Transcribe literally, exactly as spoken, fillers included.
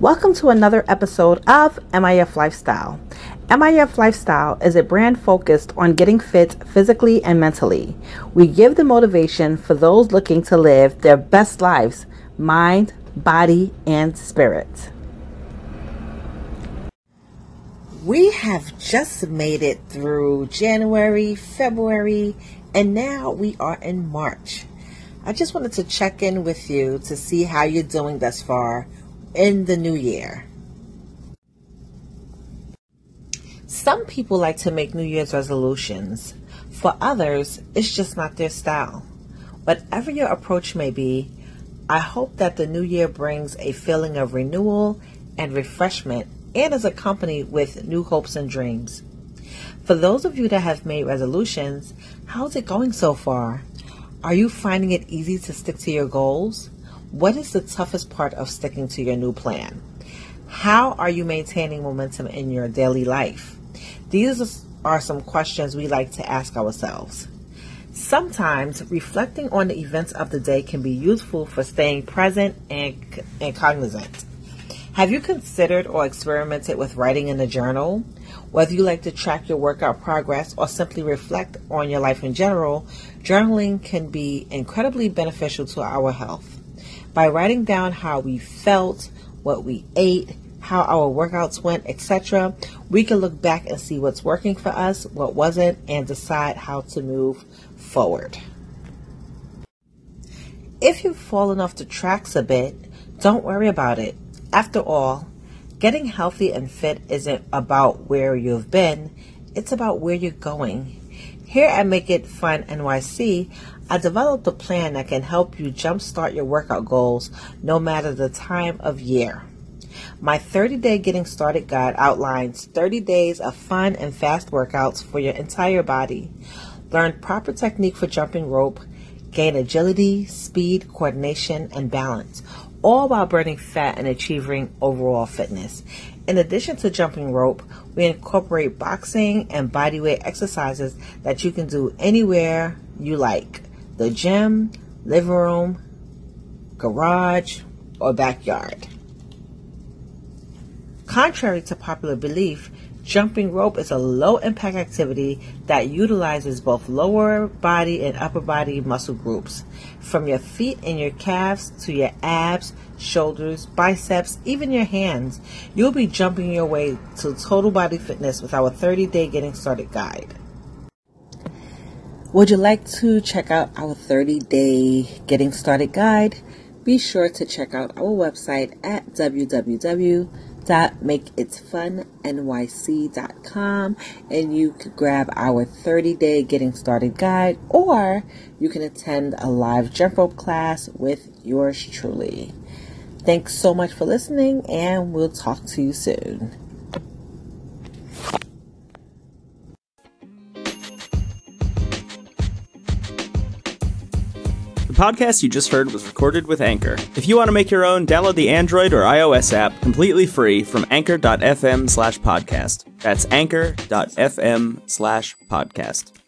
Welcome to another episode of M I F Lifestyle. M I F Lifestyle is a brand focused on getting fit physically and mentally. We give the motivation for those looking to live their best lives, mind, body, and spirit. We have just made it through January, February, and now we are in March. I just wanted to check in with you to see how you're doing thus far in the new year. Some people like to make New Year's resolutions. For others, it's just not their style. Whatever your approach may be, I hope that the new year brings a feeling of renewal and refreshment and is accompanied with new hopes and dreams. For those of you that have made resolutions, how's it going so far? Are you finding it easy to stick to your goals? What is the toughest part of sticking to your new plan? How are you maintaining momentum in your daily life? These are some questions we like to ask ourselves. Sometimes reflecting on the events of the day can be useful for staying present and, and cognizant. Have you considered or experimented with writing in a journal? Whether you like to track your workout progress or simply reflect on your life in general, journaling can be incredibly beneficial to our health. By writing down how we felt, what we ate, how our workouts went, et cetera, we can look back and see what's working for us, what wasn't, and decide how to move forward. If you've fallen off the tracks a bit, don't worry about it. After all, getting healthy and fit isn't about where you've been, it's about where you're going. Here at Make It Fun N Y C, I developed a plan that can help you jumpstart your workout goals no matter the time of year. My thirty-day Getting Started Guide outlines thirty days of fun and fast workouts for your entire body. Learn proper technique for jumping rope, gain agility, speed, coordination, and balance, all while burning fat and achieving overall fitness. In addition to jumping rope, we incorporate boxing and bodyweight exercises that you can do anywhere you like. The gym, living room, garage, or backyard. Contrary to popular belief, jumping rope is a low-impact activity that utilizes both lower body and upper body muscle groups. From your feet and your calves to your abs, shoulders, biceps, even your hands, you'll be jumping your way to total body fitness with our thirty-day Getting Started Guide. Would you like to check out our thirty-day Getting Started Guide? Be sure to check out our website at w w w dot make it fun n y c dot com and you can grab our thirty-day Getting Started Guide, or you can attend a live jump rope class with yours truly. Thanks so much for listening, and we'll talk to you soon. The podcast you just heard was recorded with Anchor. If you want to make your own, download the Android or iOS app completely free from anchor dot f m slash podcast. That's anchor dot f m slash podcast.